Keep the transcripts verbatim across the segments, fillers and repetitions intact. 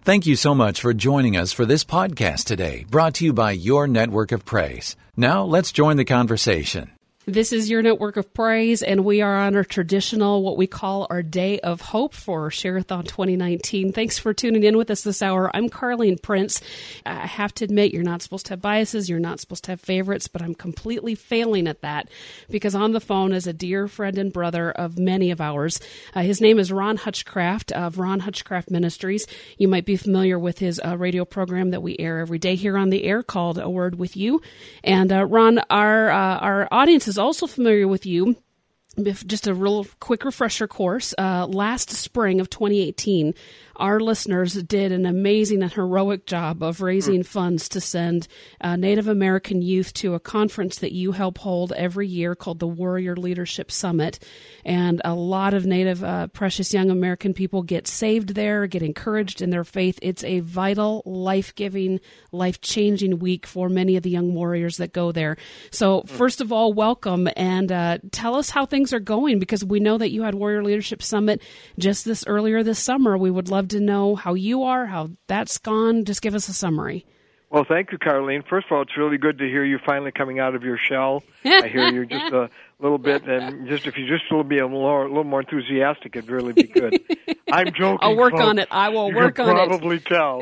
Thank you so much for joining us for this podcast today, brought to you by Your Network of Praise. Now, let's join the conversation. This is Your Network of Praise, and we are on our traditional, what we call our Day of Hope for Share-a-thon twenty nineteen. Thanks for tuning in with us this hour. I'm Carlene Prince. I have to admit, you're not supposed to have biases, you're not supposed to have favorites, but I'm completely failing at that because on the phone is a dear friend and brother of many of ours. Uh, his name is Ron Hutchcraft of Ron Hutchcraft Ministries. You might be familiar with his uh, radio program that we air every day here on the air called A Word With You. And uh, Ron, our, uh, our audience is also familiar with you. Just a real quick refresher course. Uh, last spring of twenty eighteen, our listeners did an amazing and heroic job of raising funds to send uh, Native American youth to a conference that you help hold every year called the Warrior Leadership Summit. And a lot of Native uh, precious young American people get saved there, get encouraged in their faith. It's a vital, life-giving, life-changing week for many of the young warriors that go there. So first of all, welcome, and uh, tell us how things are going, because we know that you had Warrior Leadership Summit just this earlier this summer. We would love to know how you are, how that's gone. Just give us a summary. Well, thank you, Carlene. First of all, it's really good to hear you finally coming out of your shell. I hear you just a little bit, and just if you just will be a little, a little more enthusiastic, it'd really be good. I'm joking. I'll work folks. on it. I will you work can on probably it. Probably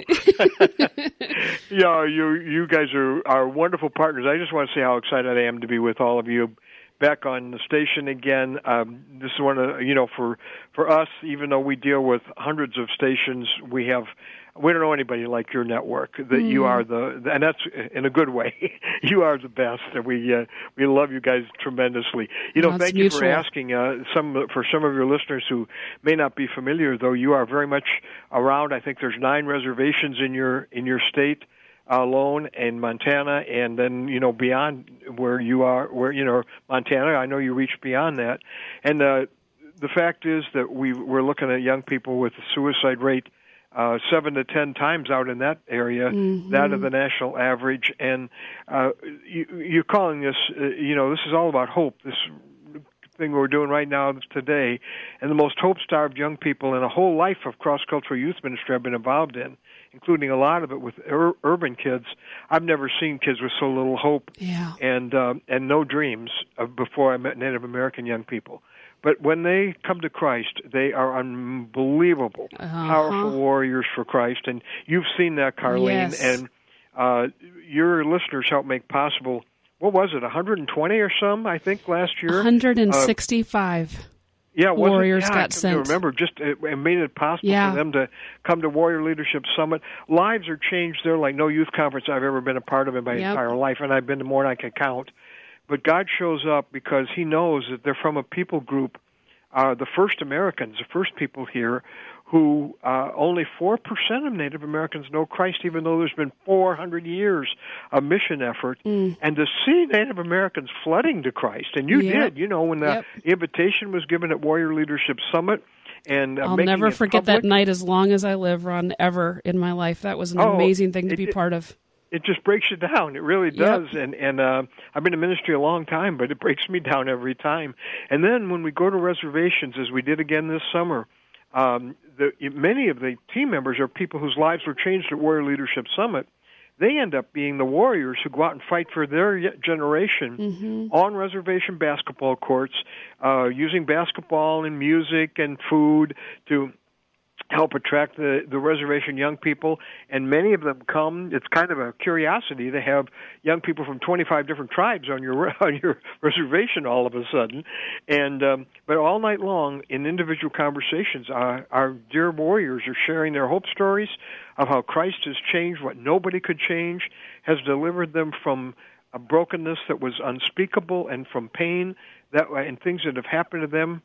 tell. Yeah, you you guys are are wonderful partners. I just want to say how excited I am to be with all of you back on the station again. Um, this is one of, you know, for for us, even though we deal with hundreds of stations, we have, we don't know anybody like your network, that mm. you are the, and that's in a good way, you are the best, and we uh, we love you guys tremendously. You know, no, thank mutual. you for asking. Uh, some For some of your listeners who may not be familiar, though, you are very much around. I think there's nine reservations in your in your state alone in Montana, and then, you know, beyond where you are, where, you know, Montana, I know you reach beyond that. And uh, the fact is that we, we're looking at young people with a suicide rate uh, seven to ten times out in that area, mm-hmm. that of the national average. And uh, you, you're calling this, uh, you know, this is all about hope, this thing we're doing right now today, and the most hope-starved young people in a whole life of cross-cultural youth ministry I've been involved in, including a lot of it with ur- urban kids. I've never seen kids with so little hope yeah. and uh, and no dreams of before I met Native American young people. But when they come to Christ, they are unbelievable, uh-huh. powerful warriors for Christ. And you've seen that, Carlene. Yes. And uh, your listeners help make possible, what was it, one hundred twenty or some, I think, last year? one hundred sixty-five. Uh, Yeah, warriors yeah, got I sent. Remember, just it, it made it possible yeah. for them to come to Warrior Leadership Summit. Lives are changed there like no youth conference I've ever been a part of in my yep. entire life, and I've been to more than I can count. But God shows up because He knows that they're from a people group, uh, the first Americans, the first people here, who uh, only four percent of Native Americans know Christ, even though there's been four hundred years of mission effort. Mm. And to see Native Americans flooding to Christ, and you yep. did, you know, when the yep. invitation was given at Warrior Leadership Summit, and uh, I'll making never it forget public. that night as long as I live, Ron, ever in my life. That was an oh, amazing thing to it, be it, part of. It just breaks you down. It really does. Yep. And and uh, I've been in ministry a long time, but it breaks me down every time. And then when we go to reservations, as we did again this summer, um, the, many of the team members are people whose lives were changed at Warrior Leadership Summit. They end up being the warriors who go out and fight for their generation mm-hmm. on reservation basketball courts, uh, using basketball and music and food to help attract the, the reservation young people, and many of them come. It's kind of a curiosity to have young people from twenty-five different tribes on your on your reservation all of a sudden, and um, but all night long in individual conversations, uh, our dear warriors are sharing their hope stories of how Christ has changed what nobody could change, has delivered them from a brokenness that was unspeakable and from pain that and things that have happened to them.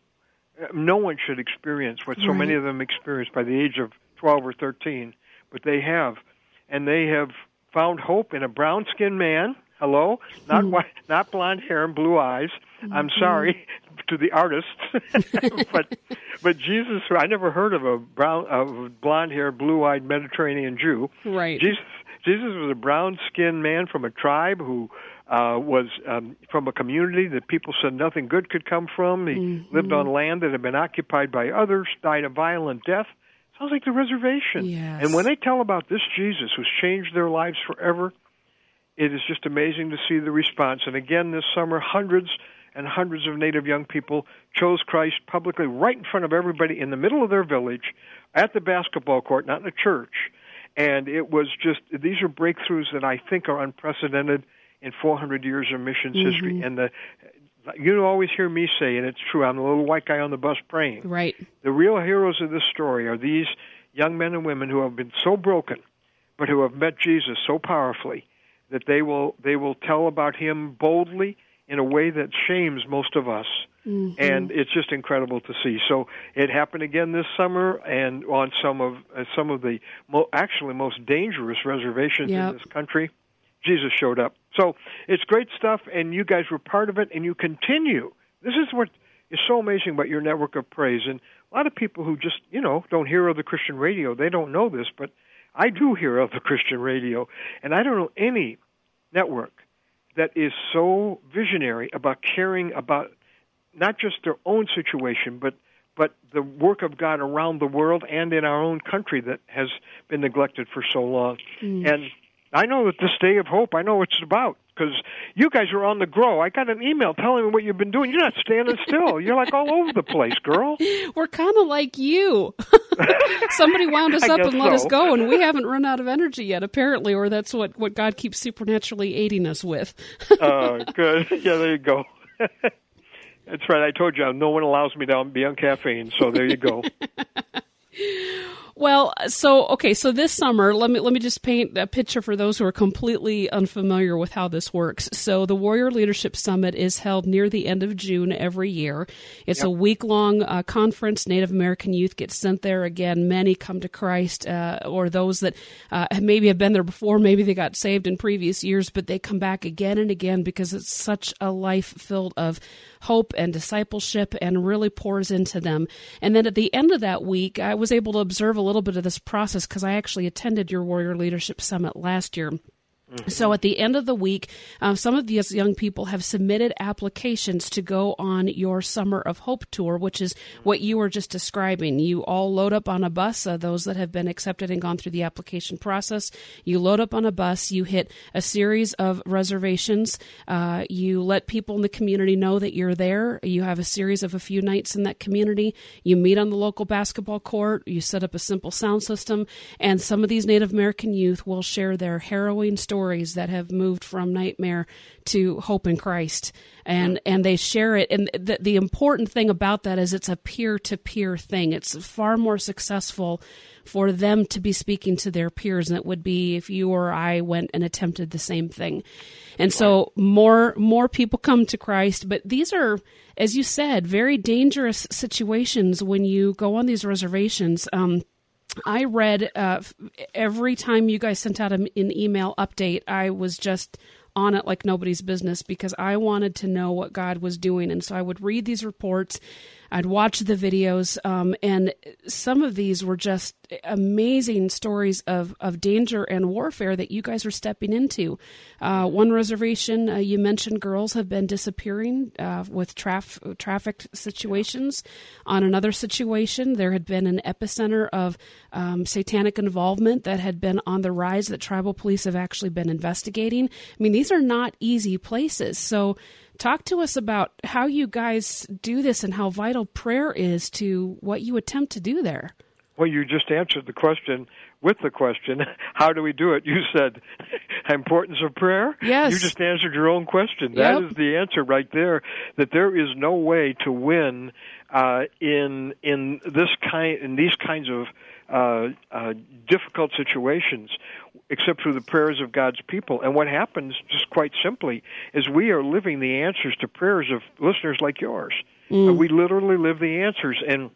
No one should experience what so right. many of them experienced by the age of twelve or thirteen, but they have. And they have found hope in a brown-skinned man, hello, not mm. white, not blonde hair and blue eyes. Mm-hmm. I'm sorry to the artists, but but Jesus, I never heard of a brown, a blonde-haired, blue-eyed Mediterranean Jew. Right. Jesus, Jesus was a brown-skinned man from a tribe who Uh, was um, from a community that people said nothing good could come from. He mm-hmm. lived on land that had been occupied by others, died a violent death. Sounds like the reservation. Yes. And when they tell about this Jesus who's changed their lives forever, it is just amazing to see the response. And again, this summer, hundreds and hundreds of Native young people chose Christ publicly right in front of everybody in the middle of their village at the basketball court, not in a church. And it was just, these are breakthroughs that I think are unprecedented in four hundred years of missions mm-hmm. history. And the, you always hear me say, and it's true, I'm the little white guy on the bus praying. Right. The real heroes of this story are these young men and women who have been so broken, but who have met Jesus so powerfully that they will they will tell about him boldly in a way that shames most of us. Mm-hmm. And it's just incredible to see. So it happened again this summer, and on some of uh, some of the mo- actually most dangerous reservations yep. in this country, Jesus showed up. So it's great stuff, and you guys were part of it, and you continue. This is what is so amazing about your network of praise. And a lot of people who just, you know, don't hear of the Christian radio, they don't know this, but I do hear of the Christian radio, and I don't know any network that is so visionary about caring about not just their own situation, but but the work of God around the world and in our own country that has been neglected for so long. Mm. And I know that this Day of Hope, I know what it's about, because you guys are on the grow. I got an email telling me what you've been doing. You're not standing still. You're like all over the place, girl. We're kind of like you. Somebody wound us up and let so. us go, and we haven't run out of energy yet, apparently, or that's what, what God keeps supernaturally aiding us with. Oh, uh, good. Yeah, there you go. That's right. I told you, no one allows me to be on caffeine, so there you go. Well, so, okay, so this summer, let me let me just paint a picture for those who are completely unfamiliar with how this works. So the Warrior Leadership Summit is held near the end of June every year. It's yep. a week-long uh, conference. Native American youth get sent there. Again, many come to Christ, uh, or those that uh, maybe have been there before, maybe they got saved in previous years, but they come back again and again because it's such a life filled of hope and discipleship and really pours into them. And then at the end of that week, I was able to observe a little bit of this process because I actually attended your Warrior Leadership Summit last year. Mm-hmm. So at the end of the week, um, some of these young people have submitted applications to go on your Summer of Hope tour, which is what you were just describing. You all load up on a bus, uh, those that have been accepted and gone through the application process. You load up on a bus, you hit a series of reservations, uh, you let people in the community know that you're there, you have a series of a few nights in that community, you meet on the local basketball court, you set up a simple sound system, and some of these Native American youth will share their harrowing stories that have moved from nightmare to hope in Christ, and and they share it. And the, the important thing about that is it's a peer-to-peer thing. It's far more successful for them to be speaking to their peers than it would be if you or I went and attempted the same thing. And so more more people come to Christ, but these are, as you said, very dangerous situations when you go on these reservations. Um, I read uh, every time you guys sent out an email update, I was just on it like nobody's business because I wanted to know what God was doing. And so I would read these reports, I'd watch the videos, um, and some of these were just amazing stories of, of danger and warfare that you guys are stepping into. Uh, one reservation, uh, you mentioned girls have been disappearing uh, with traf- traffic situations. On another situation, there had been an epicenter of um, satanic involvement that had been on the rise that tribal police have actually been investigating. I mean, these are not easy places. So talk to us about how you guys do this and how vital prayer is to what you attempt to do there. Well, you just answered the question with the question, how do we do it? You said, importance of prayer? Yes. You just answered your own question. Yep. That is the answer right there, that there is no way to win uh, in in this kind in these kinds of uh, uh, difficult situations except through the prayers of God's people. And what happens, just quite simply, is we are living the answers to prayers of listeners like yours. Mm. Uh, we literally live the answers. And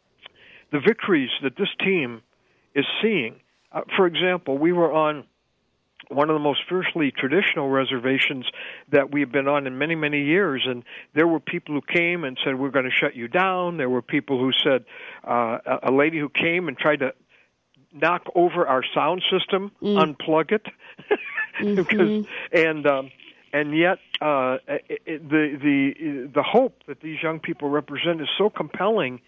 the victories that this team is seeing. Uh, for example, we were on one of the most fiercely traditional reservations that we've been on in many, many years, and there were people who came and said, we're going to shut you down. There were people who said, uh, a lady who came and tried to knock over our sound system, mm. unplug it, mm-hmm. because, and um, and yet uh, it, the the the hope that these young people represent is so compelling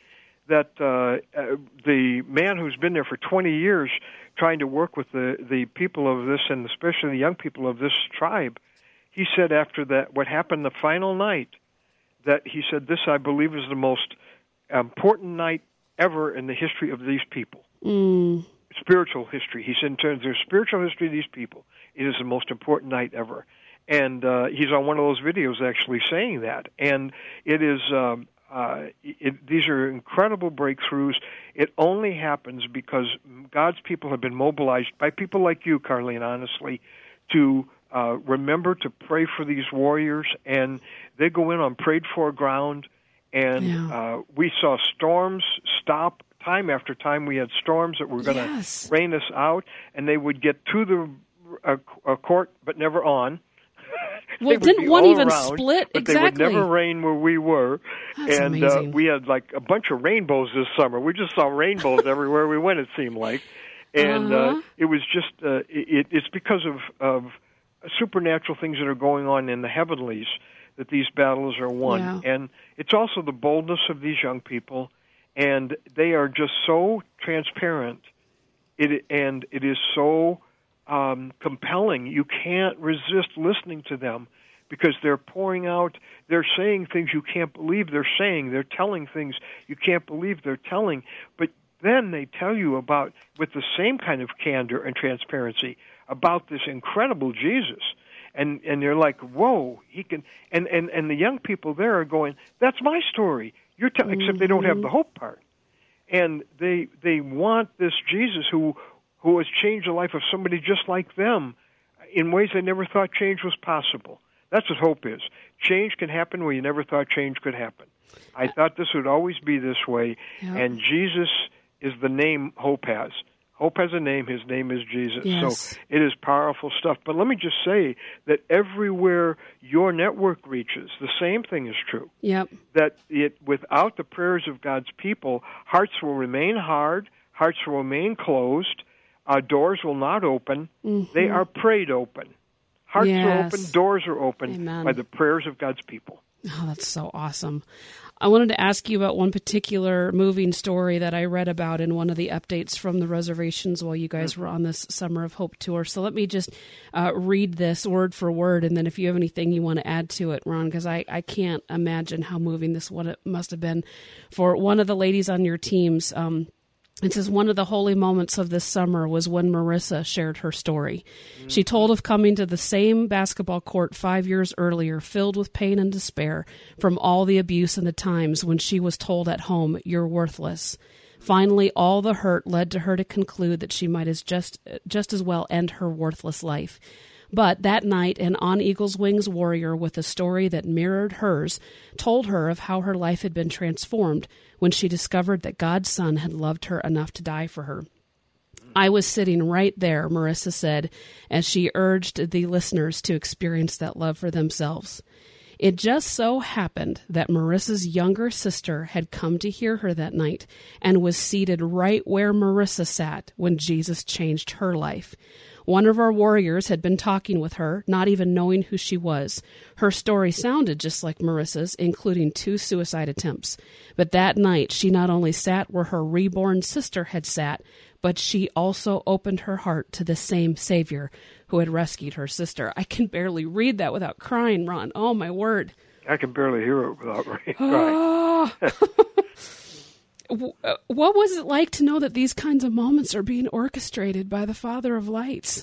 that uh, uh, the man who's been there for twenty years trying to work with the, the people of this, and especially the young people of this tribe, he said after that, what happened the final night, that he said, this, I believe, is the most important night ever in the history of these people. Mm. Spiritual history. He said, in terms of their spiritual history of these people, it is the most important night ever. And uh, he's on one of those videos actually saying that. And it is, um, uh, it, these are incredible breakthroughs. It only happens because God's people have been mobilized by people like you, Carlene, honestly, to uh, remember to pray for these warriors. And they go in on prayed-for ground. And yeah. uh, we saw storms stop. Time after time, we had storms that were going to yes. rain us out, and they would get to the uh, uh, court, but never on. Well, didn't one even around, split? But exactly. they would never rain where we were. That's and uh, we had like a bunch of rainbows this summer. We just saw rainbows everywhere we went, it seemed like. And uh-huh. uh, it was just, uh, it, it's because of, of supernatural things that are going on in the heavenlies that these battles are won. Yeah. And it's also the boldness of these young people. And they are just so transparent, it, and it is so um, compelling. You can't resist listening to them because they're pouring out, they're saying things you can't believe they're saying. They're telling things you can't believe they're telling. But then they tell you about, with the same kind of candor and transparency, about this incredible Jesus. And and you're like, whoa, he can. And, and, and the young people there are going, that's my story. You're t- mm-hmm. Except they don't have the hope part, and they they want this Jesus who who has changed the life of somebody just like them in ways they never thought change was possible. That's what hope is. Change can happen where you never thought change could happen. I thought this would always be this way, yep. and Jesus is the name hope has. Hope has a name. His name is Jesus. Yes. So it is powerful stuff. But let me just say that everywhere your network reaches, the same thing is true. Yep. That it, without the prayers of God's people, hearts will remain hard, hearts will remain closed, uh, doors will not open. Mm-hmm. They are prayed open. Hearts yes. are open, doors are open Amen. By the prayers of God's people. Oh, that's so awesome. I wanted to ask you about one particular moving story that I read about in one of the updates from the reservations while you guys were on this Summer of Hope tour. So let me just uh, read this word for word, and then if you have anything you want to add to it, Ron, because I, I can't imagine how moving this what it must have been for one of the ladies on your teams. Um, It says, one of the holy moments of this summer was when Marissa shared her story. Mm-hmm. She told of coming to the same basketball court five years earlier, filled with pain and despair from all the abuse and the times when she was told at home, you're worthless. Finally, all the hurt led to her to conclude that she might as just, just as well end her worthless life. But that night, an On Eagle's Wings warrior with a story that mirrored hers told her of how her life had been transformed when she discovered that God's Son had loved her enough to die for her. I was sitting right there, Marissa said, as she urged the listeners to experience that love for themselves. It just so happened that Marissa's younger sister had come to hear her that night and was seated right where Marissa sat when Jesus changed her life. One of our warriors had been talking with her, not even knowing who she was. Her story sounded just like Marissa's, including two suicide attempts. But that night, she not only sat where her reborn sister had sat, but she also opened her heart to the same Savior who had rescued her sister. I can barely read that without crying, Ron. Oh, my word. I can barely hear it without crying. What was it like to know that these kinds of moments are being orchestrated by the Father of Lights?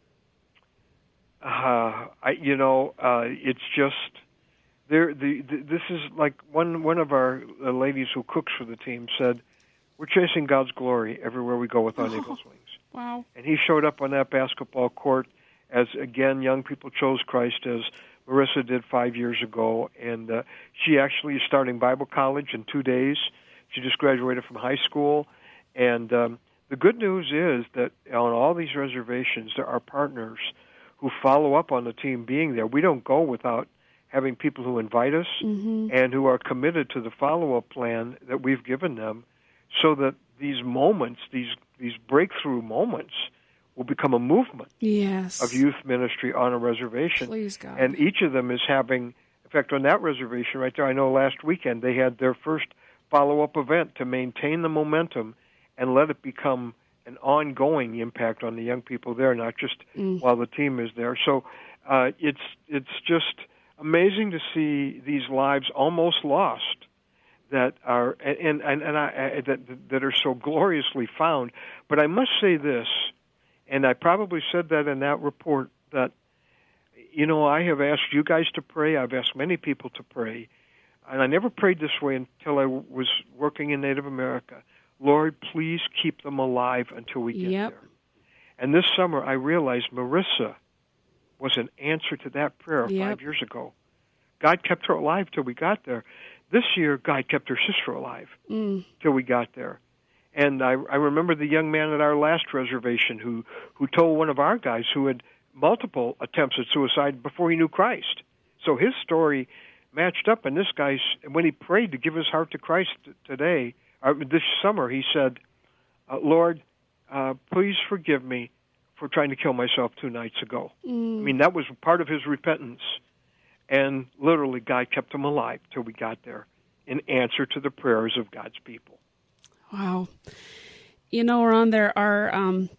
Uh, I, you know, uh, it's just there. The, the this is like one one of our uh, ladies who cooks for the team said, "We're chasing God's glory everywhere we go with On oh, Eagle's Wings." Wow! And he showed up on that basketball court as again young people chose Christ, as Marissa did five years ago, and uh, she actually is starting Bible college in two days. She just graduated from high school, and um, the good news is that on all these reservations, there are partners who follow up on the team being there. We don't go without having people who invite us mm-hmm. and who are committed to the follow-up plan that we've given them, so that these moments, these these breakthrough moments, will become a movement yes. of youth ministry on a reservation. Please, God. And each of them is having, in fact, on that reservation right there, I know last weekend they had their first follow-up event to maintain the momentum and let it become an ongoing impact on the young people there, not just mm. while the team is there. So uh, it's it's just amazing to see these lives almost lost that are and and, and I, that that are so gloriously found. But I must say this, and I probably said that in that report, that you know I have asked you guys to pray. I've asked many people to pray, and I never prayed this way until I was working in Native America. Lord, please keep them alive until we get yep. there. And this summer, I realized Marissa was an answer to that prayer yep. five years ago. God kept her alive till we got there. This year, God kept her sister alive mm. till we got there. And I, I remember the young man at our last reservation who, who told one of our guys who had multiple attempts at suicide before he knew Christ. So his story matched up, and this guy's, when he prayed to give his heart to Christ today, Uh, this summer, he said, uh, Lord, uh, please forgive me for trying to kill myself two nights ago. Mm. I mean, that was part of his repentance. And literally, God kept him alive till we got there in answer to the prayers of God's people. Wow. You know, Ron, there are, um,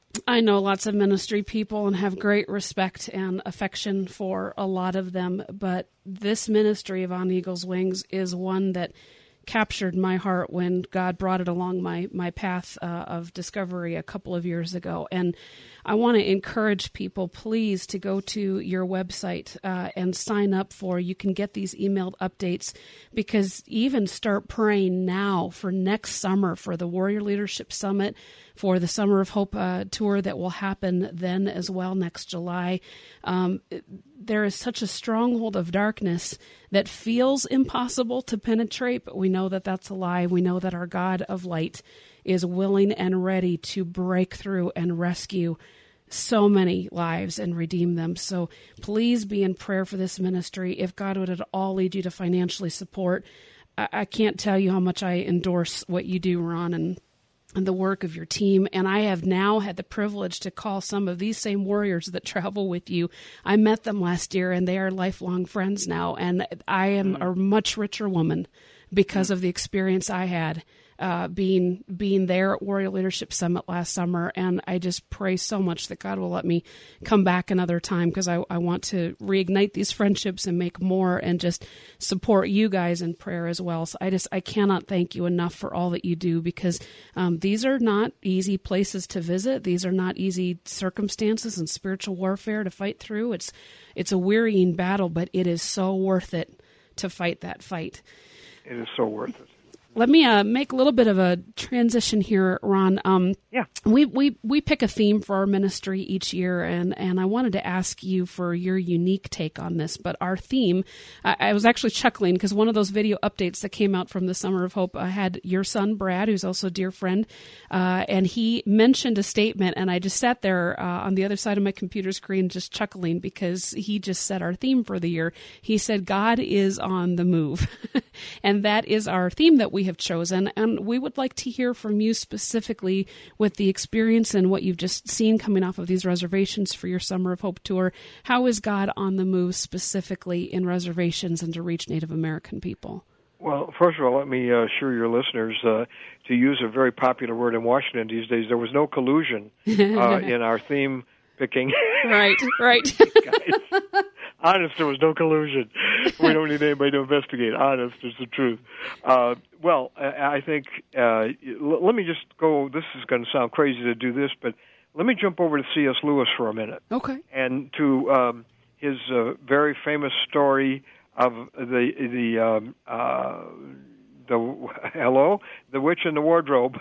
I know lots of ministry people and have great respect and affection for a lot of them, but this ministry of On Eagle's Wings is one that captured my heart when God brought it along my my path uh, of discovery a couple of years ago. And I want to encourage people, please, to go to your website uh, and sign up for. You can get these emailed updates, because even start praying now for next summer for the Warrior Leadership Summit, for the Summer of Hope uh, tour that will happen then as well next July. Um, there is such a stronghold of darkness that feels impossible to penetrate, but we know that that's a lie. We know that our God of light is willing and ready to break through and rescue so many lives and redeem them. So please be in prayer for this ministry. If God would at all lead you to financially support, I, I can't tell you how much I endorse what you do, Ron, and and the work of your team. And I have now had the privilege to call some of these same warriors that travel with you. I met them last year, and they are lifelong friends now. And I am mm-hmm. a much richer woman because mm-hmm. of the experience I had uh, being being there at Warrior Leadership Summit last summer. And I just pray so much that God will let me come back another time, because I, I want to reignite these friendships and make more and just support you guys in prayer as well. So I just, I cannot thank you enough for all that you do, because um, these are not easy places to visit. These are not easy circumstances and spiritual warfare to fight through. It's, it's a wearying battle, but it is so worth it to fight that fight. It is so worth it. Let me uh, make a little bit of a transition here, Ron. Um, yeah. We, we we pick a theme for our ministry each year, and, and I wanted to ask you for your unique take on this. But our theme, I, I was actually chuckling because one of those video updates that came out from the Summer of Hope, I had your son, Brad, who's also a dear friend, uh, and he mentioned a statement, and I just sat there uh, on the other side of my computer screen just chuckling because he just said our theme for the year. He said, God is on the move. And that is our theme that we have chosen. And we would like to hear from you specifically with the experience and what you've just seen coming off of these reservations for your Summer of Hope tour. How is God on the move specifically in reservations and to reach Native American people? Well, first of all, let me uh, assure your listeners, uh, to use a very popular word in Washington these days, there was no collusion uh, in our theme picking. Right, right. Guys, honest, there was no collusion. We don't need anybody to investigate. Honest is the truth. Uh, well, I think, uh, l- let me just go, this is going to sound crazy to do this, but let me jump over to C S. Lewis for a minute. Okay. And to um, his uh, very famous story of the, the um, uh, the hello, the Witch in the Wardrobe.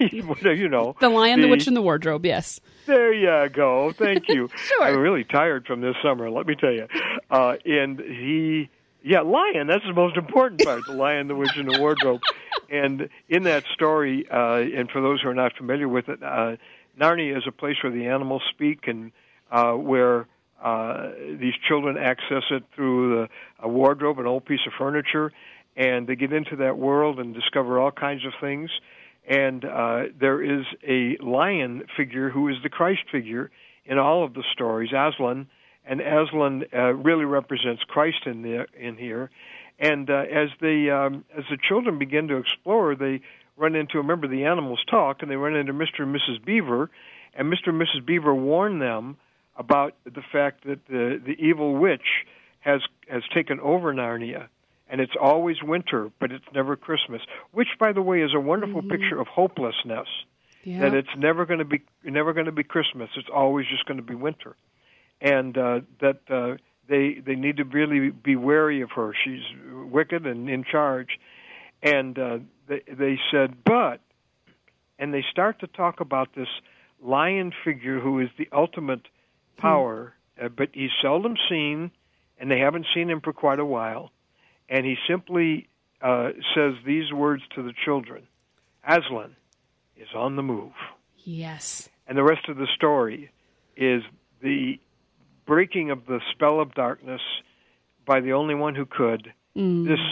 You know, the Lion, the, the Witch in the Wardrobe. Yes. There you go. Thank you. Sure. I'm really tired from this summer. Let me tell you. Uh, and he, yeah, Lion. That's the most important part. The Lion, the Witch in the Wardrobe. And in that story, uh, and for those who are not familiar with it, uh, Narnia is a place where the animals speak, and uh, where uh, these children access it through the, a wardrobe, an old piece of furniture. And they get into that world and discover all kinds of things. And uh, there is a lion figure who is the Christ figure in all of the stories, Aslan. And Aslan uh, really represents Christ in the, in here. And uh, as they, um, as the children begin to explore, they run into, remember the animals talk, and they run into Mister and Missus Beaver, and Mister and Missus Beaver warn them about the fact that the, the evil witch has has taken over Narnia, and it's always winter, but it's never Christmas, which, by the way, is a wonderful mm-hmm. picture of hopelessness, yep. that it's never going to be never going to be Christmas. It's always just going to be winter, and uh, that uh, they they need to really be wary of her. She's wicked and in charge, and uh, they, they said, but, and they start to talk about this lion figure who is the ultimate power, hmm. uh, but he's seldom seen, and they haven't seen him for quite a while. And he simply uh, says these words to the children: Aslan is on the move. Yes. And the rest of the story is the breaking of the spell of darkness by the only one who could. Mm. This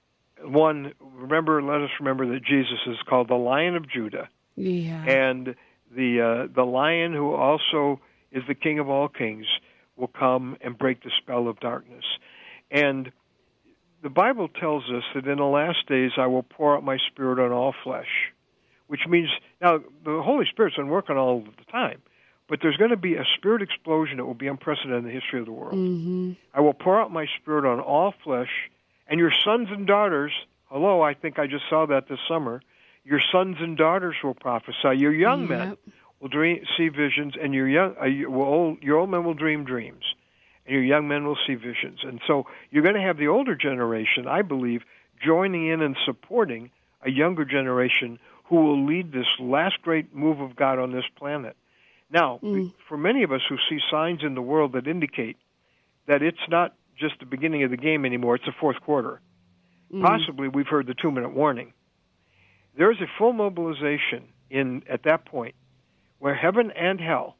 one, remember, let us remember that Jesus is called the Lion of Judah. Yeah. And the uh, the Lion who also is the King of all kings will come and break the spell of darkness. And the Bible tells us that in the last days I will pour out my Spirit on all flesh, which means, now, the Holy Spirit's been working all the time, but there's going to be a Spirit explosion that will be unprecedented in the history of the world. Mm-hmm. I will pour out my Spirit on all flesh, and your sons and daughters, hello, I think I just saw that this summer, your sons and daughters will prophesy, your young yep. men will dream, see visions, and your young, uh, you, will old, your old men will dream dreams. And your young men will see visions. And so you're going to have the older generation, I believe, joining in and supporting a younger generation who will lead this last great move of God on this planet. Now, mm. for many of us who see signs in the world that indicate that it's not just the beginning of the game anymore, it's the fourth quarter. Mm. Possibly we've heard the two-minute warning. There is a full mobilization in at that point where heaven and hell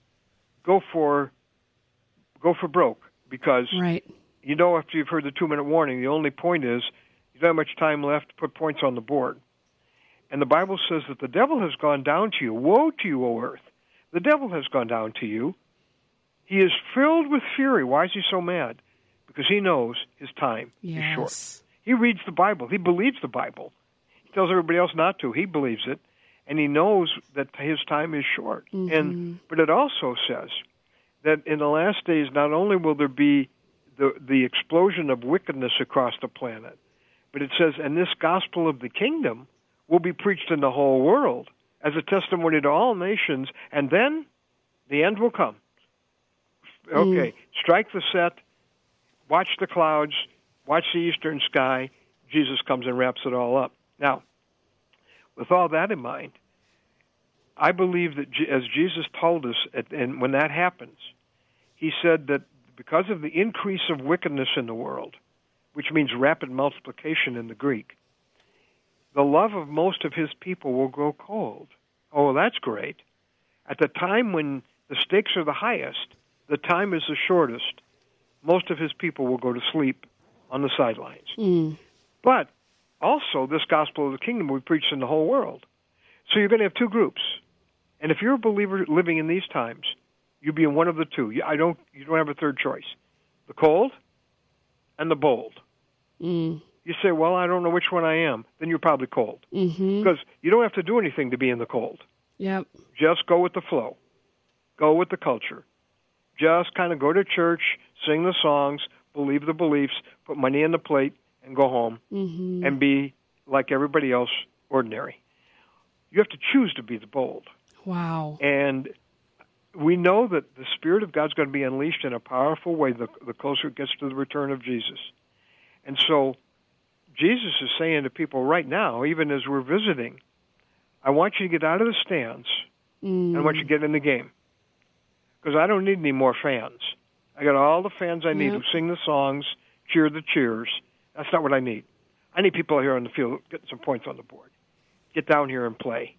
go for go for broke, because right. you know after you've heard the two-minute warning, the only point is you don't have much time left to put points on the board. And the Bible says that the devil has gone down to you. Woe to you, O earth! The devil has gone down to you. He is filled with fury. Why is he so mad? Because he knows his time yes. is short. He reads the Bible. He believes the Bible. He tells everybody else not to. He believes it. And he knows that his time is short. Mm-hmm. And but it also says that in the last days, not only will there be the the explosion of wickedness across the planet, but it says, and this gospel of the kingdom will be preached in the whole world as a testimony to all nations, and then the end will come. Okay, mm. strike the set, watch the clouds, watch the eastern sky, Jesus comes and wraps it all up. Now, with all that in mind, I believe that as Jesus told us, and when that happens, he said that because of the increase of wickedness in the world, which means rapid multiplication in the Greek, the love of most of his people will grow cold. Oh, that's great. At the time when the stakes are the highest, the time is the shortest, most of his people will go to sleep on the sidelines. Mm. But also, this gospel of the kingdom will be preached in the whole world. So you're going to have two groups. And if you're a believer living in these times, you'll be in one of the two. I don't. You don't have a third choice. The cold and the bold. Mm. You say, well, I don't know which one I am. Then you're probably cold. Mm-hmm. Because you don't have to do anything to be in the cold. Yep. Just go with the flow. Go with the culture. Just kind of go to church, sing the songs, believe the beliefs, put money in the plate, and go home mm-hmm. and be like everybody else, ordinary. You have to choose to be the bold. Wow. And we know that the Spirit of God's going to be unleashed in a powerful way the, the closer it gets to the return of Jesus. And so Jesus is saying to people right now, even as we're visiting, I want you to get out of the stands, mm. and I want you to get in the game. Because I don't need any more fans. I got all the fans I need yep. who sing the songs, cheer the cheers. That's not what I need. I need people here on the field getting some points on the board. Get down here and play.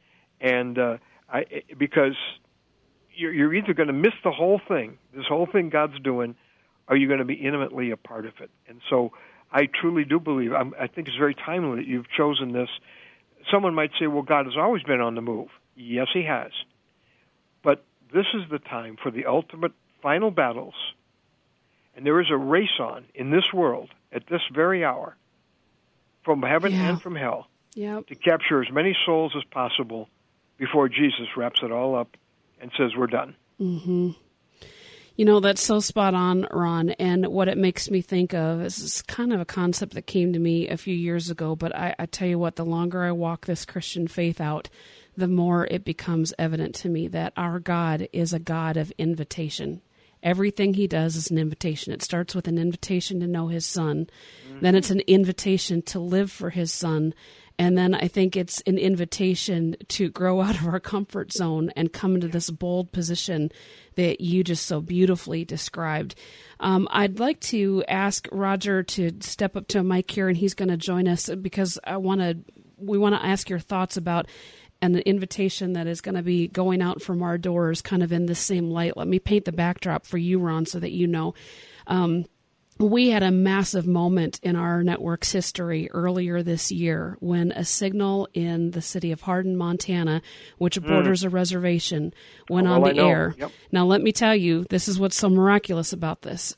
And uh, I, because you're, you're either going to miss the whole thing, this whole thing God's doing, or you're going to be intimately a part of it. And so I truly do believe, I'm, I think it's very timely that you've chosen this. Someone might say, well, God has always been on the move. Yes, he has. But this is the time for the ultimate final battles. And there is a race on in this world at this very hour, from heaven yeah. and from hell, yep. to capture as many souls as possible before Jesus wraps it all up and says, we're done. Mm-hmm. You know, that's so spot on, Ron. And what it makes me think of is, is kind of a concept that came to me a few years ago. But I, I tell you what, the longer I walk this Christian faith out, the more it becomes evident to me that our God is a God of invitation. Everything he does is an invitation. It starts with an invitation to know his son. Mm-hmm. Then it's an invitation to live for his son. And then I think it's an invitation to grow out of our comfort zone and come into this bold position that you just so beautifully described. Um, I'd like to ask Roger to step up to a mic here, and he's going to join us because I want to. We want to ask your thoughts about an invitation that is going to be going out from our doors, kind of in the same light. Let me paint the backdrop for you, Ron, so that you know. Um, We had a massive moment in our network's history earlier this year when a signal in the city of Hardin, Montana, which borders mm. a reservation, went oh, on well, the air. Yep. Now, let me tell you, this is what's so miraculous about this.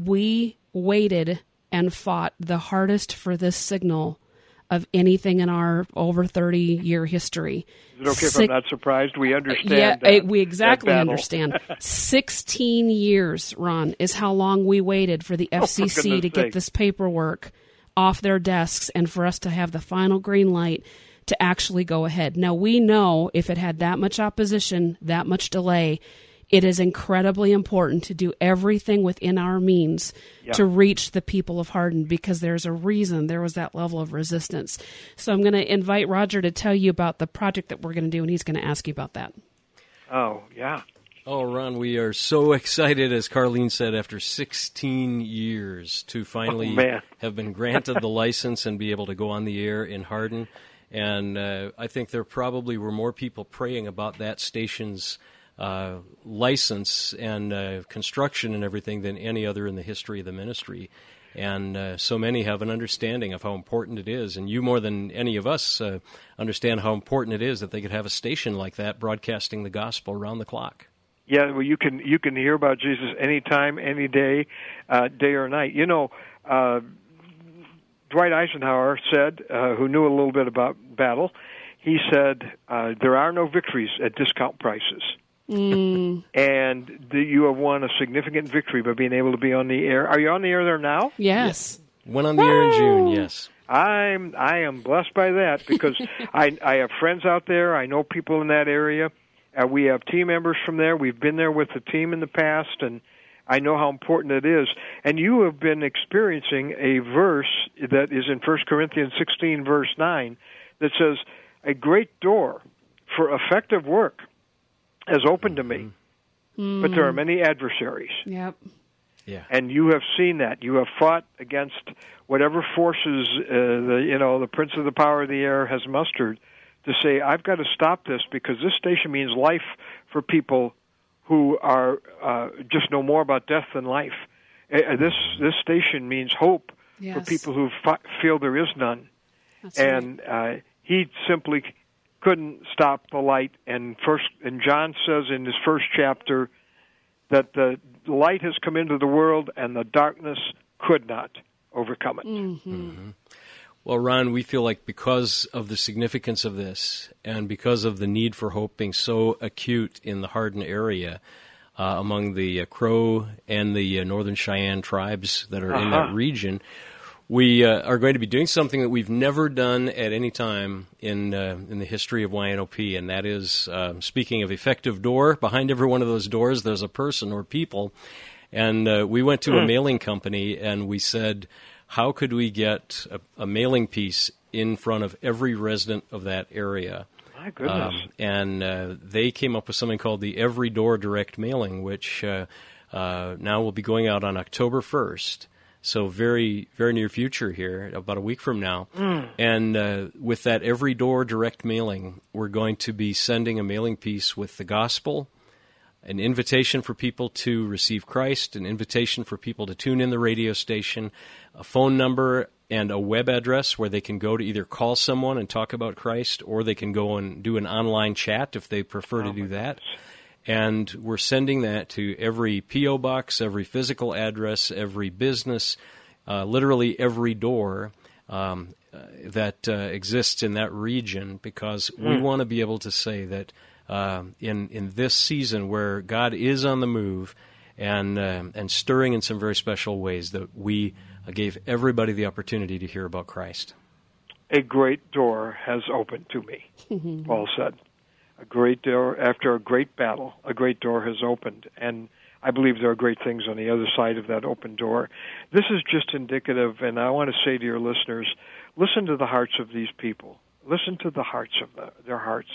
We waited and fought the hardest for this signal of anything in our over thirty-year history. Is it okay Six, if I'm not surprised? We understand Yeah, that, we exactly that understand. sixteen years, Ron, is how long we waited for the F C C oh, to get sake. this paperwork off their desks and for us to have the final green light to actually go ahead. Now, we know if it had that much opposition, that much delay, it is incredibly important to do everything within our means yeah. to reach the people of Hardin, because there's a reason there was that level of resistance. So I'm going to invite Roger to tell you about the project that we're going to do, and he's going to ask you about that. Oh, yeah. Oh, Ron, we are so excited, as Carlene said, after sixteen years to finally oh, have been granted the license and be able to go on the air in Hardin. And uh, I think there probably were more people praying about that station's Uh, license and uh, construction and everything than any other in the history of the ministry. And uh, so many have an understanding of how important it is. And you, more than any of us, uh, understand how important it is that they could have a station like that broadcasting the gospel around the clock. Yeah, well, you can you can hear about Jesus anytime, any day, uh, day or night. You know, uh, Dwight Eisenhower said, uh, who knew a little bit about battle, he said, uh, there are no victories at discount prices. Mm. And the, you have won a significant victory by being able to be on the air. Are you on the air there now? Yes. yes. Went on the air in June, yes. I'm I am blessed by that because I I have friends out there. I know people in that area. Uh, we have team members from there. We've been there with the team in the past, and I know how important it is. And you have been experiencing a verse that is in First Corinthians sixteen, verse nine, that says, a great door for effective work has opened to me, mm. but there are many adversaries. Yep. Yeah. And you have seen that. You have fought against whatever forces uh, the you know the prince of the power of the air has mustered to say, I've got to stop this because this station means life for people who are uh, just know more about death than life. Uh, this this station means hope yes. for people who f- feel there is none. That's and right. uh, he simply couldn't stop the light. And first, and John says in his first chapter that the light has come into the world and the darkness could not overcome it. Mm-hmm. Mm-hmm. Well, Ron, we feel like because of the significance of this and because of the need for hope being so acute in the Hardin area uh, among the uh, Crow and the uh, Northern Cheyenne tribes that are uh-huh. in that region, we uh, are going to be doing something that we've never done at any time in uh, in the history of Y N O P, and that is, uh, speaking of effective door, behind every one of those doors there's a person or people. And uh, we went to mm. a mailing company and we said, how could we get a, a mailing piece in front of every resident of that area? My goodness. Um, and uh, they came up with something called the Every Door Direct Mailing, which uh, uh, now will be going out on October first. So very, very near future here, about a week from now. Mm. And uh, with that Every Door Direct Mailing, we're going to be sending a mailing piece with the gospel, an invitation for people to receive Christ, an invitation for people to tune in the radio station, a phone number and a web address where they can go to either call someone and talk about Christ, or they can go and do an online chat if they prefer oh to do that. And we're sending that to every P O box, every physical address, every business, uh, literally every door um, uh, that uh, exists in that region, because mm. we want to be able to say that uh, in in this season where God is on the move and uh, and stirring in some very special ways, that we gave everybody the opportunity to hear about Christ. A great door has opened to me, Paul said. A great door, after a great battle, a great door has opened. And I believe there are great things on the other side of that open door. This is just indicative, and I want to say to your listeners, listen to the hearts of these people. Listen to the hearts of the, their hearts.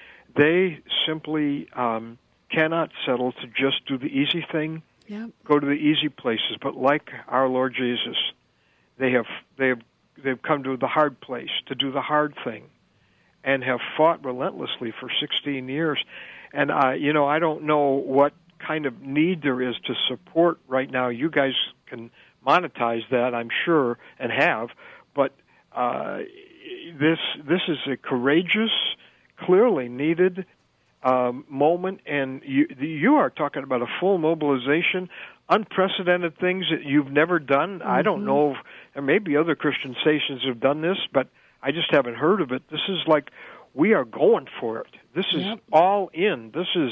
They simply um, cannot settle to just do the easy thing, yep. go to the easy places. But like our Lord Jesus, they have they have they've come to the hard place to do the hard thing, and have fought relentlessly for sixteen years. And uh, you know, I don't know what kind of need there is to support right now. You guys can monetize that, I'm sure, and have. But uh, this this is a courageous, clearly needed um, moment, and you you are talking about a full mobilization, unprecedented things that you've never done. Mm-hmm. I don't know if there may be other Christian stations have done this, but I just haven't heard of it. This is like we are going for it. This is yep. all in. This is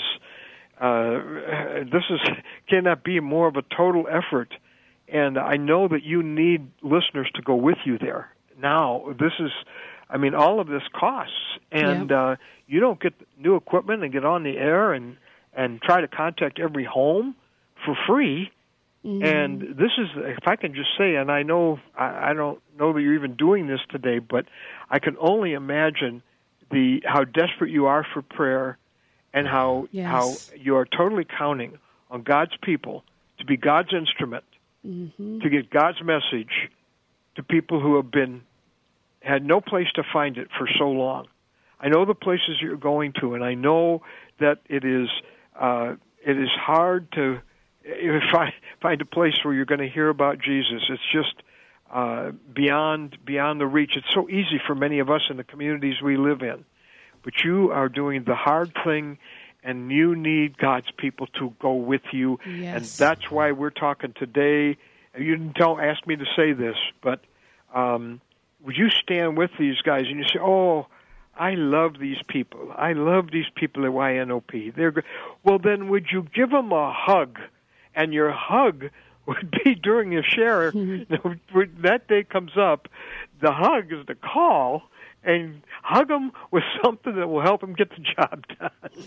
uh, this is cannot be more of a total effort. And I know that you need listeners to go with you there. Now, this is, I mean, all of this costs, and yep. uh, you don't get new equipment and get on the air and and try to contact every home for free. Mm-hmm. And this is, if I can just say, and I know I, I don't know that you're even doing this today, but I can only imagine the how desperate you are for prayer, and how yes. how you are totally counting on God's people to be God's instrument, mm-hmm. to get God's message to people who have been had no place to find it for so long. I know the places you're going to, and I know that it is uh, it is hard to find find a place where you're going to hear about Jesus. It's just uh, beyond beyond the reach. It's so easy for many of us in the communities we live in, but you are doing the hard thing, and you need God's people to go with you, yes. and that's why we're talking today. You didn't tell, ask me to say this, but um, would you stand with these guys and you say, "Oh, I love these people. I love these people at Y N O P. They're good." Well, then would you give them a hug? And your hug would be during your share. When that day comes up, the hug is the call, and hug them with something that will help them get the job done.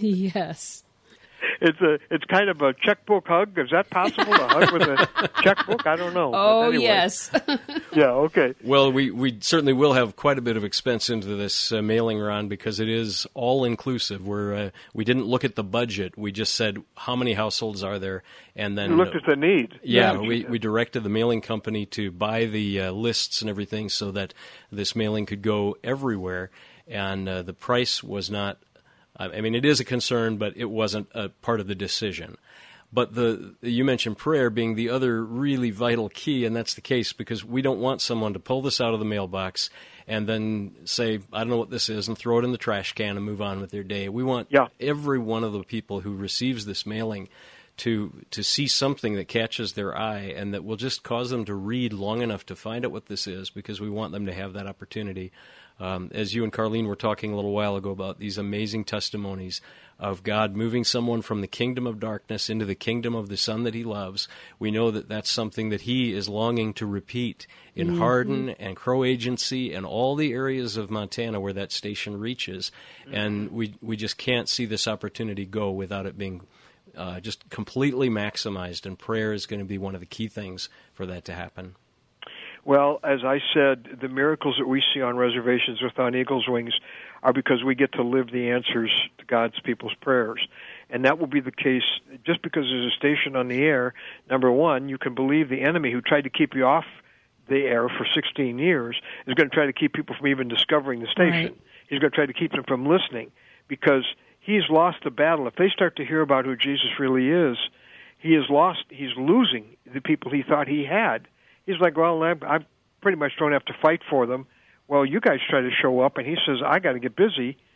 Yes. It's a it's kind of a checkbook hug. Is that possible? A hug with a checkbook? I don't know. Oh, anyway. yes. Yeah, okay. Well, we, we certainly will have quite a bit of expense into this uh, mailing, Ron, because it is all-inclusive. We're, uh, we didn't look at the budget. We just said, how many households are there? And then you looked at the need. Yeah, yeah we, we directed the mailing company to buy the uh, lists and everything so that this mailing could go everywhere. And uh, the price was not... I mean, it is a concern, but it wasn't a part of the decision. But the you mentioned prayer being the other really vital key, and that's the case because we don't want someone to pull this out of the mailbox and then say, I don't know what this is, and throw it in the trash can and move on with their day. We want yeah. every one of the people who receives this mailing to to see something that catches their eye and that will just cause them to read long enough to find out what this is, because we want them to have that opportunity. Um, as you and Carlene were talking a little while ago about these amazing testimonies of God moving someone from the kingdom of darkness into the kingdom of the Son that He loves, we know that that's something that He is longing to repeat in mm-hmm. Hardin and Crow Agency and all the areas of Montana where that station reaches. Mm-hmm. And we we just can't see this opportunity go without it being uh, just completely maximized, and prayer is going to be one of the key things for that to happen. Well, as I said, the miracles that we see on Reservations Without Eagle's Wings are because we get to live the answers to God's people's prayers. And that will be the case just because there's a station on the air. Number one, you can believe the enemy who tried to keep you off the air for sixteen years is going to try to keep people from even discovering the station. Right. He's going to try to keep them from listening because he's lost the battle. If they start to hear about who Jesus really is, he is lost. He's losing the people he thought he had. He's like, well, I, I pretty much don't have to fight for them. Well, you guys try to show up, and he says, I got to get busy.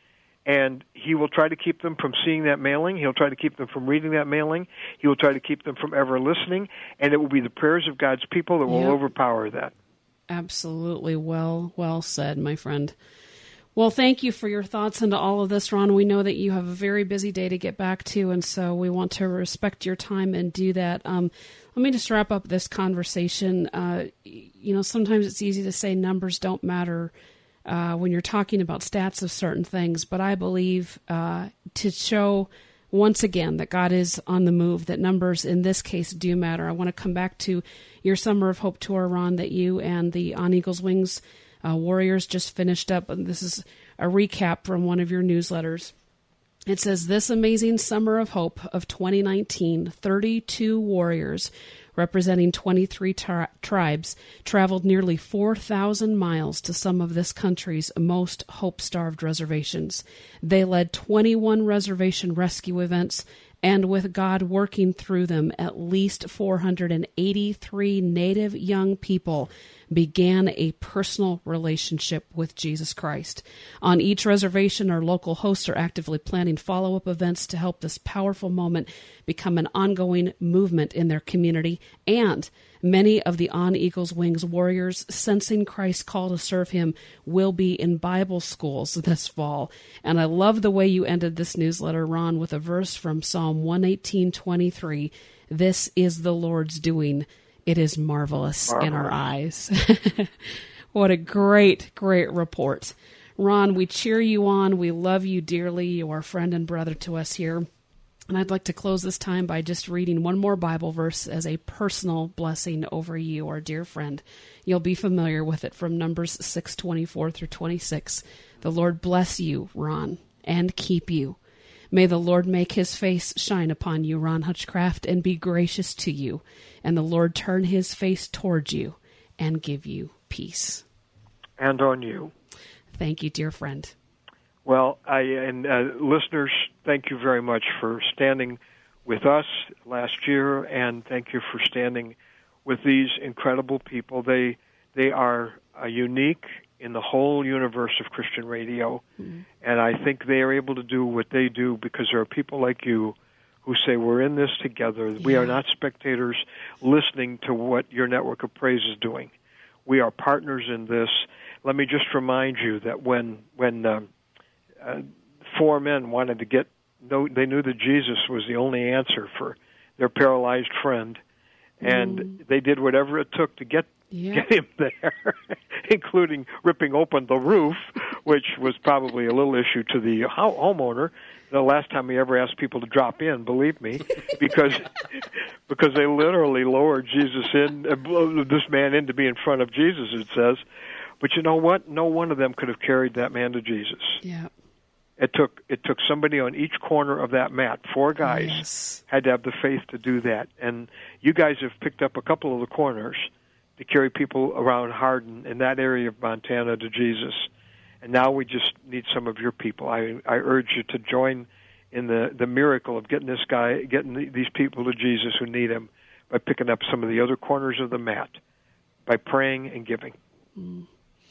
and he will try to keep them from seeing that mailing. He'll try to keep them from reading that mailing. He will try to keep them from ever listening, and it will be the prayers of God's people that will yep. overpower that. Absolutely. Well, well said, my friend. Well, thank you for your thoughts into all of this, Ron. We know that you have a very busy day to get back to, and so we want to respect your time and do that. Um, let me just wrap up this conversation. Uh, you know, sometimes it's easy to say numbers don't matter uh, when you're talking about stats of certain things, but I believe uh, to show once again that God is on the move, that numbers in this case do matter. I want to come back to your Summer of Hope tour, Ron, that you and the On Eagles Wings uh, Warriors just finished up. And this is a recap from one of your newsletters. It says, this amazing Summer of Hope of twenty nineteen, thirty-two warriors representing twenty-three tri- tribes traveled nearly four thousand miles to some of this country's most hope-starved reservations. They led twenty-one reservation rescue events, and with God working through them, at least four hundred eighty-three Native young people began a personal relationship with Jesus Christ. On each reservation, our local hosts are actively planning follow-up events to help this powerful moment become an ongoing movement in their community. And many of the On Eagles Wings warriors, sensing Christ's call to serve him, will be in Bible schools this fall. And I love the way you ended this newsletter, Ron, with a verse from Psalm one eighteen twenty-three. This is the Lord's doing. It is marvelous, marvelous. in our eyes. What a great, great report. Ron, we cheer you on. We love you dearly. You are a friend and brother to us here. And I'd like to close this time by just reading one more Bible verse as a personal blessing over you, our dear friend. You'll be familiar with it from Numbers six twenty-four through twenty-six. The Lord bless you, Ron, and keep you. May the Lord make his face shine upon you, Ron Hutchcraft, and be gracious to you. And the Lord turn his face towards you and give you peace. And on you. Thank you, dear friend. Well, I and uh, listeners, thank you very much for standing with us last year, and thank you for standing with these incredible people. They they are uh, unique in the whole universe of Christian radio, mm-hmm. and I think they are able to do what they do because there are people like you who say, we're in this together. Yeah. We are not spectators listening to what your network of praise is doing. We are partners in this. Let me just remind you that when when um, uh, four men wanted to get, they knew that Jesus was the only answer for their paralyzed friend, and mm. they did whatever it took to get yeah. get him there, including ripping open the roof, which was probably a little issue to the homeowner. The last time he ever asked people to drop in, believe me, because because they literally lowered Jesus in, uh, this man in to be in front of Jesus, it says. But you know what? No one of them could have carried that man to Jesus. Yeah. It took it took somebody on each corner of that mat. Four guys yes. had to have the faith to do that. And you guys have picked up a couple of the corners to carry people around Hardin in that area of Montana to Jesus. And now we just need some of your people. I, I urge you to join in the, the miracle of getting this guy, getting the, these people to Jesus who need him by picking up some of the other corners of the mat, by praying and giving. Mm.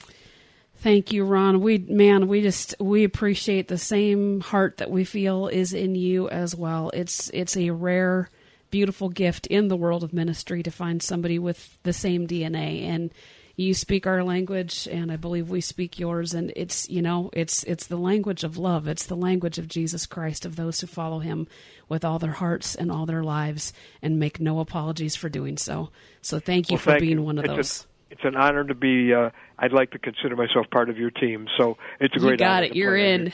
Thank you, Ron. We, man, we just, we appreciate the same heart that we feel is in you as well. It's, it's a rare, beautiful gift in the world of ministry to find somebody with the same D N A. And you speak our language, and I believe we speak yours. And it's, you know, it's, it's the language of love. It's the language of Jesus Christ, of those who follow him with all their hearts and all their lives and make no apologies for doing so. So thank you well, for thank being you. one of it's those. A, it's an honor to be, uh, I'd like to consider myself part of your team. So it's a great you got honor. it. You're in.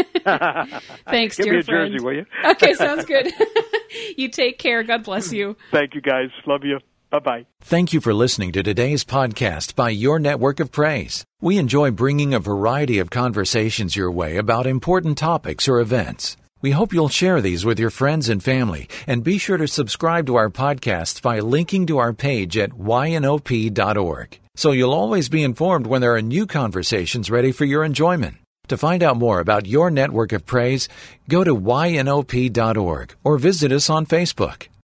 Thanks, Give dear me a friend. jersey, will you? Okay, sounds good. You take care. God bless you. Thank you, guys. Love you. Bye-bye. Thank you for listening to today's podcast by Your Network of Praise. We enjoy bringing a variety of conversations your way about important topics or events. We hope you'll share these with your friends and family, and be sure to subscribe to our podcasts by linking to our page at y n o p dot org, so you'll always be informed when there are new conversations ready for your enjoyment. To find out more about Your Network of Praise, go to y n o p dot org or visit us on Facebook.